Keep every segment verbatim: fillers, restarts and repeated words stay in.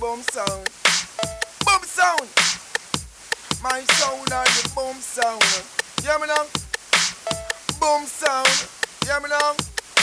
boom sound. Boom sound. My sound are the boom sound. Hear me now? Boom sound. Hear me now?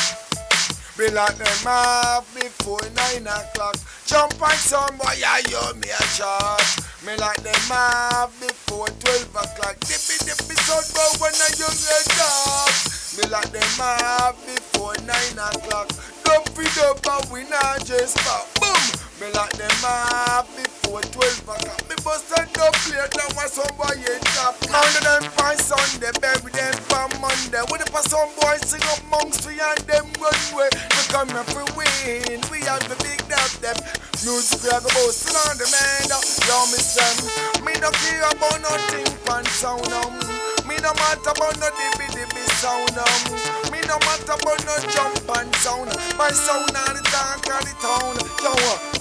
Be like them off before nine o'clock. Jump on some boy, I hear me a shot. Me like them off before twelve o'clock. Dippy dippy sun, but when I you get up. Me like them off before nine o'clock. Don't feed up and we not just pop. Boom! Me like them off before twelve o'clock. Me bust and up plate and want some boy in top. None of them on Sunday, bury them on Monday. With the some boys sing up monks we and them runway. We come here for win, we have the big dub them. Music we are go boasting on the man. Yo me son, me no care about nothing pan sound um. Me no matter about no dibby dibby sound um. Me no matter about no jump and sound. My sound on the dark of the town. Yo,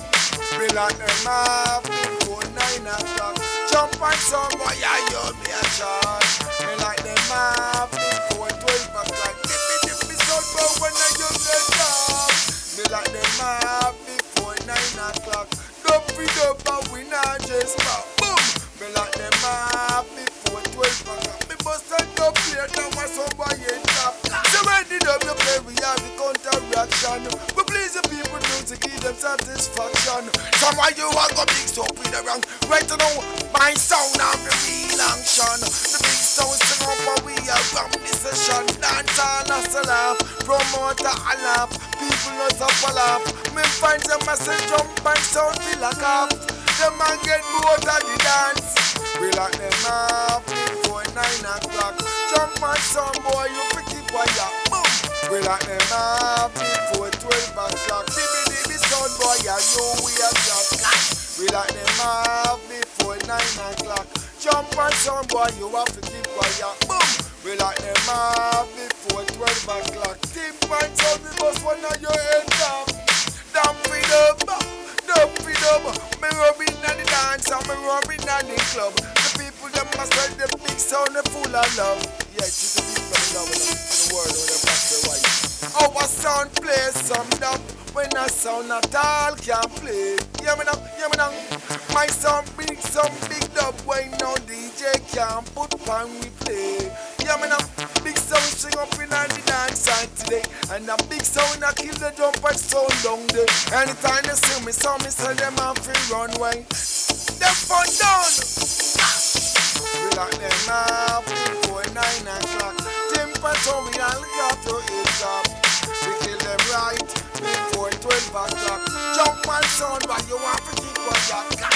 me like them off before nine o'clock. Jump and sound boy, I hear me a shot. Me like them off before twelve o'clock. Dibby dibby sound but when I just get up. Me like them off before nine o'clock. Don't feed up and we not just pop. Boom! Me like them off before twelve o'clock. Me bust and up plate and want some boy in top. So when the W play we have the counter-reaction. We please the people do to give them satisfaction. Someone you want go mix up with the wrong. Right now, my sound have the real action. The big sound sing up and we are from the session. Dance all us a laugh, promoter a laugh. People not up a laugh. Me find them a say jump and sound feel like half. Them man get bored of the dance. We like them off before nine o'clock. Jump and sound boy you fi keep quiet. Boom. We like them off before twelve o'clock. Dibby dibby sound boy you know we are just. We like them off before nine o'clock. Jump and sound boy you have to keep quiet. Boom. We like them off before twelve o'clock. Tip and sound we bust one of your head up. Damn feed up, damn feed up. Me rubbing at the dance and me rubbing at the club. The people them must say the big sound they full of love. Yeah, it's the people in love in the world when they black and white. Our sound plays some dub when a sound at all can play. Hear me now, hear me now. My sound big, some big dub when no D J can put on replay. Hear me now, big sound sing up in on the dance side today. And a big sound a kill the jump and sound down there. Anytime they see me, so me say them off free runway. Them fun done. We like them off before nine o'clock. Timber so we all look after it up. We kill them right before twelve o'clock. Jump and sound but you want to keep on your